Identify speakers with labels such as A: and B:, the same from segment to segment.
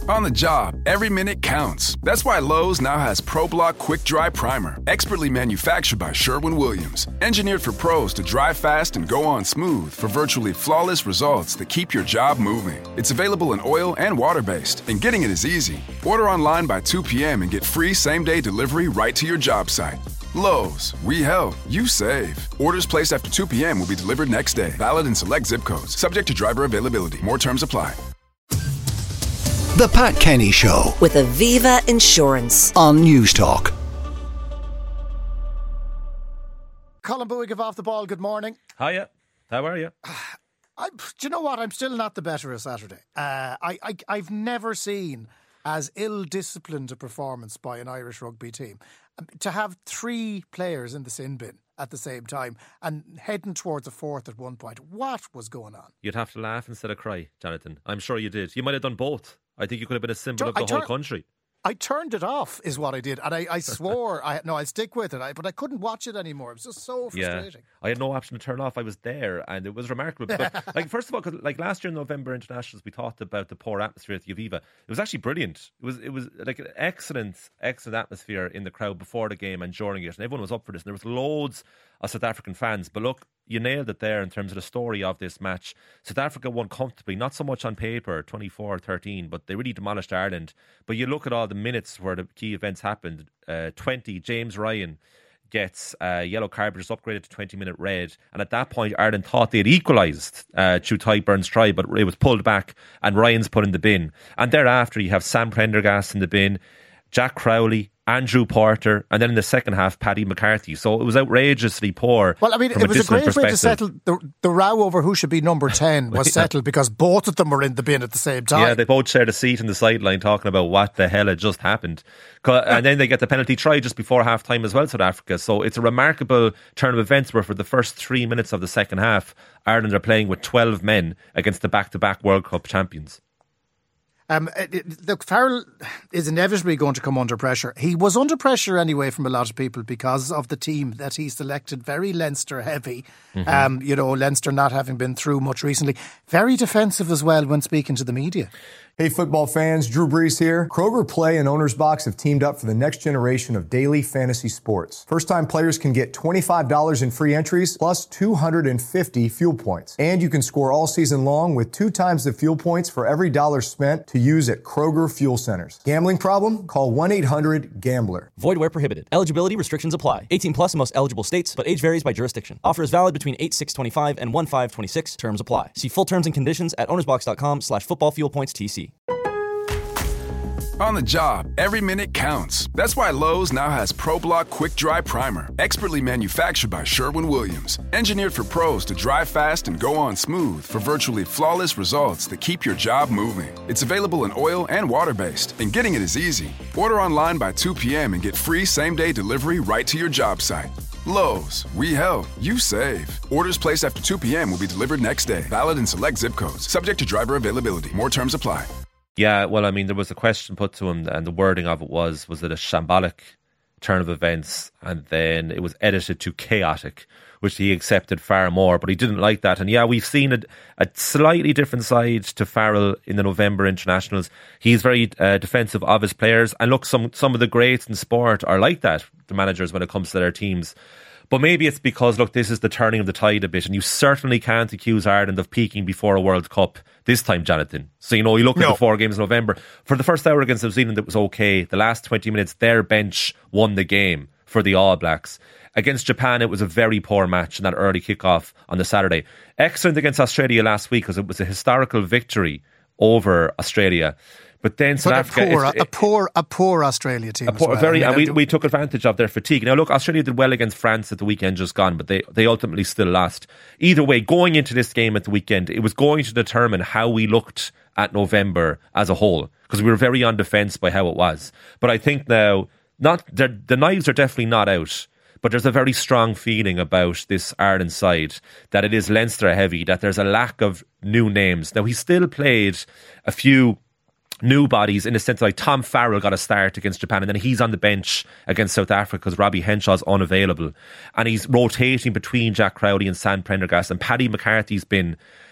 A: On the job, every minute counts. That's why Lowe's now has ProBlock Quick Dry Primer, expertly manufactured by Sherwin-Williams. Engineered for pros to dry fast and go on smooth for virtually flawless results that keep your job moving. It's available in oil and water-based, and getting it is easy. Order online by 2 p.m. and get free same-day delivery right to your job site. Lowe's, we help, you save. Orders placed after 2 p.m. will be delivered next day. Valid in select zip codes. Subject to driver availability. More terms apply.
B: The Pat Kenny Show
C: with Aviva Insurance
B: on News Talk.
D: Colin Bowie, off the ball. Good morning.
E: Hiya. How are you?
D: Do you know what? I'm still not the better of Saturday. I've never seen as ill-disciplined a performance by an Irish rugby team. To have 3 players in the sin bin at the same time and heading towards a fourth at one point. What was going on?
E: You'd have to laugh instead of cry, Jonathan. I'm sure you did. You might have done both. I think you could have been a symbol of the whole country.
D: I turned it off is what I did, and I swore I'd stick with it, but I couldn't watch it anymore. It was just so frustrating.
E: I had no option to turn off. I was there, and it was remarkable. But, first of all, cause, last year in November Internationals, we talked about the poor atmosphere at the Aviva. It was actually brilliant. It was like an excellent atmosphere in the crowd before the game and during it, and everyone was up for this. And there was loads of South African fans. But look, you nailed it there in terms of the story of this match. South Africa won comfortably, not so much on paper, 24-13, but they really demolished Ireland. But you look at all the minutes where the key events happened. 20, James Ryan gets yellow card, but is upgraded to 20-minute red. And at that point, Ireland thought they had equalised through Tyburns try, but it was pulled back and Ryan's put in the bin. And thereafter, you have Sam Prendergast in the bin, Jack Crowley, Andrew Porter, and then in the second half, Paddy McCarthy. So it was outrageously poor.
D: Well, I mean, it was a great way to settle the row over who should be number 10 was settled because both of them were in the bin at the same time.
E: Yeah, they both shared a seat in the sideline talking about what the hell had just happened. And then they get the penalty try just before half time as well, South Africa. So it's a remarkable turn of events where for the first 3 minutes of the second half, Ireland are playing with 12 men against the back-to-back World Cup champions.
D: Look, Farrell is inevitably going to come under pressure. He was under pressure anyway from a lot of people because of the team that he selected, very Leinster heavy. Leinster not having been through much recently. Very defensive as well when speaking to the media.
F: Hey football fans, Drew Brees here. Kroger Play and Owner's Box have teamed up for the next generation of daily fantasy sports. First-time players can get $25 in free entries plus 250 fuel points. And you can score all season long with 2 times the fuel points for every dollar spent to use at Kroger Fuel Centers. Gambling problem? Call 1-800-GAMBLER.
G: Void where prohibited. Eligibility restrictions apply. 18 plus in most eligible states, but age varies by jurisdiction. Offer is valid between 8/6/25 and 1/5/26. Terms apply. See full terms and conditions at ownersbox.com/footballfuelpoints.tc.
A: On the job, every minute counts. That's why Lowe's now has ProBlock Quick Dry Primer, expertly manufactured by Sherwin-Williams. Engineered for pros to dry fast and go on smooth for virtually flawless results that keep your job moving. It's available in oil and water-based, and getting it is easy. Order online by 2 p.m. and get free same-day delivery right to your job site. Lowe's, we help, you save. Orders placed after 2 p.m. will be delivered next day. Valid in select zip codes. Subject to driver availability. More terms apply.
E: Yeah, well, I mean, there was a question put to him, and the wording of it was it a shambolic turn of events? And then it was edited to chaotic, which he accepted far more, but he didn't like that. And yeah, we've seen a slightly different side to Farrell in the November internationals. He's very defensive of his players. And look, some of the greats in sport are like that, the managers, when it comes to their teams. But maybe it's because, look, this is the turning of the tide a bit, and you certainly can't accuse Ireland of peaking before a World Cup this time, Jonathan. So, you look at the 4 games in November. For the first hour against New Zealand, it was okay. The last 20 minutes, their bench won the game for the All Blacks. Against Japan, it was a very poor match in that early kickoff on the Saturday. Excellent against Australia last week because it was a historical victory over Australia. But then South Africa...
D: A poor Australia team
E: we took advantage of their fatigue. Now look, Australia did well against France at the weekend just gone, but they ultimately still lost. Either way, going into this game at the weekend, it was going to determine how we looked at November as a whole, because we were very on defence by how it was. But I think now, the knives are definitely not out, but there's a very strong feeling about this Ireland side that it is Leinster heavy, that there's a lack of new names. Now, he still played a few new bodies in the sense like Tom Farrell got a start against Japan and then he's on the bench against South Africa because Robbie Henshaw's unavailable, and he's rotating between Jack Crowley and Sam Prendergast, and Paddy McCarthy's been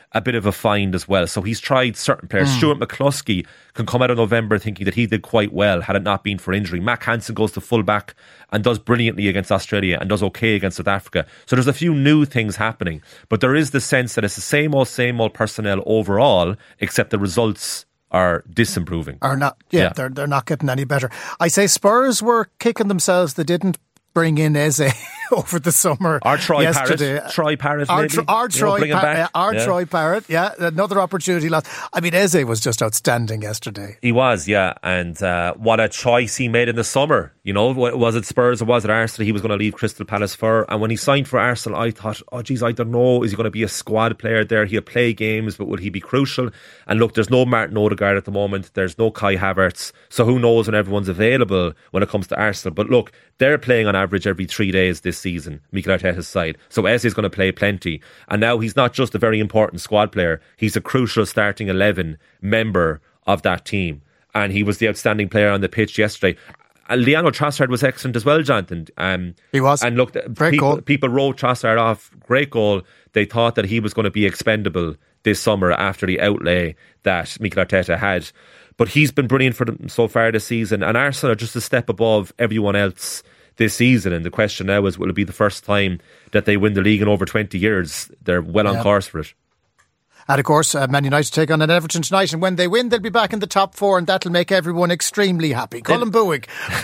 E: a bit of a find as well. So he's tried certain players. Stuart McCluskey can come out of November thinking that he did quite well had it not been for injury. Mac Hansen goes to full-back and does brilliantly against Australia and does okay against South Africa. So there's a few new things happening. But there is the sense that it's the same old personnel overall, except the results are disimproving.
D: Are not, they're not getting any better. I say Spurs were kicking themselves. They didn't bring in Eze over the summer.
E: Or Troy
D: yesterday.
E: Parrott. Troy Parrott, maybe.
D: Troy Parrott, yeah. Another opportunity lost. I mean, Eze was just outstanding yesterday.
E: He was, yeah. And what a choice he made in the summer. You know, was it Spurs or was it Arsenal he was going to leave Crystal Palace for? And when he signed for Arsenal, I thought, I don't know, is he going to be a squad player there? He'll play games, but would he be crucial? And look, there's no Martin Odegaard at the moment. There's no Kai Havertz. So who knows when everyone's available when it comes to Arsenal. But look, they're playing on average every 3 days this season, Mikel Arteta's side. So Eze is going to play plenty. And now he's not just a very important squad player, he's a crucial starting 11 member of that team. And he was the outstanding player on the pitch yesterday. And Leandro Trossard was excellent as well, Jonathan.
D: He was.
E: And look, people wrote Trossard off. Great goal. They thought that he was going to be expendable this summer after the outlay that Mikel Arteta had. But he's been brilliant for them so far this season. And Arsenal are just a step above everyone else this season. And the question now is, will it be the first time that they win the league in over 20 years? They're well on course for it.
D: And of course, Man United take on an Everton tonight, and when they win, they'll be back in the top 4, and that'll make everyone extremely happy. Colin Buig.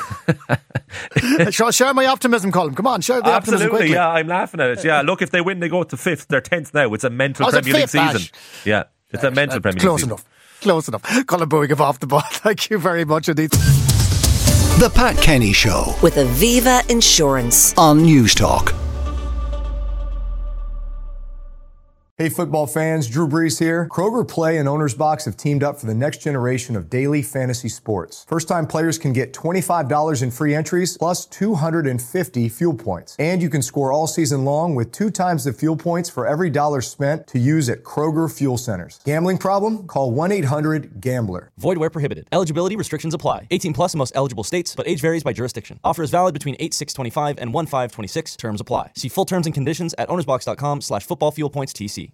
D: Share my optimism, Colin. Come on, share the optimism quickly.
E: Yeah, I'm laughing at it. Yeah, look, if they win, they go to 5th. They're 10th now. It's a mental Premier League season. Yeah, it's a mental Premier League season.
D: Close enough. Colin Buig of Off the Ball. Thank you very much indeed.
B: The Pat Kenny Show
C: with Aviva Insurance
B: on News Talk.
F: Hey football fans, Drew Brees here. Kroger Play and Owner's Box have teamed up for the next generation of daily fantasy sports. First-time players can get $25 in free entries plus 250 fuel points. And you can score all season long with 2 times the fuel points for every dollar spent to use at Kroger Fuel Centers. Gambling problem? Call 1-800-GAMBLER.
G: Void where prohibited. Eligibility restrictions apply. 18 plus in most eligible states, but age varies by jurisdiction. Offer is valid between 8/6/25 and 1/5/26. Terms apply. See full terms and conditions at ownersbox.com/footballfuelpointstc.